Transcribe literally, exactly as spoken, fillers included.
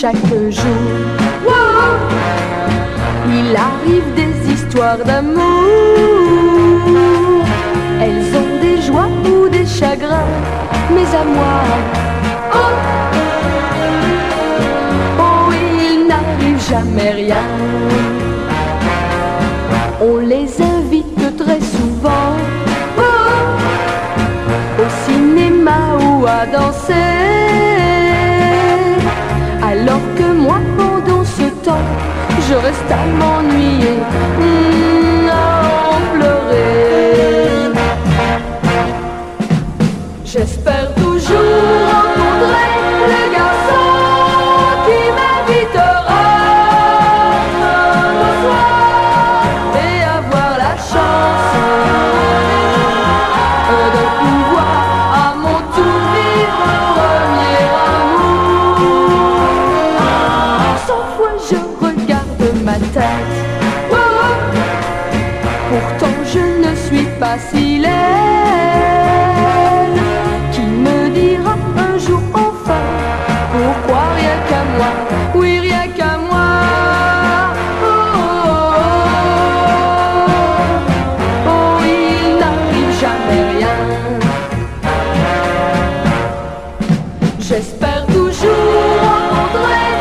chaque jour. Wow, il arrive des histoires d'amour. Elles ont des joies ou des chagrins, mais à moi, oh, oh, il n'arrive jamais rien. On les invite très souvent, oh, au cinéma ou à danser, alors que moi pendant ce temps je reste à m'ennuyer, mmh, à en pleurer. J'espère toujours rencontrer le garçon qui m'invitera au soir et avoir la chance de pouvoir à mon tour vivre un premier amour. Cent fois je regarde ma tête, oh, pourtant je ne suis pas si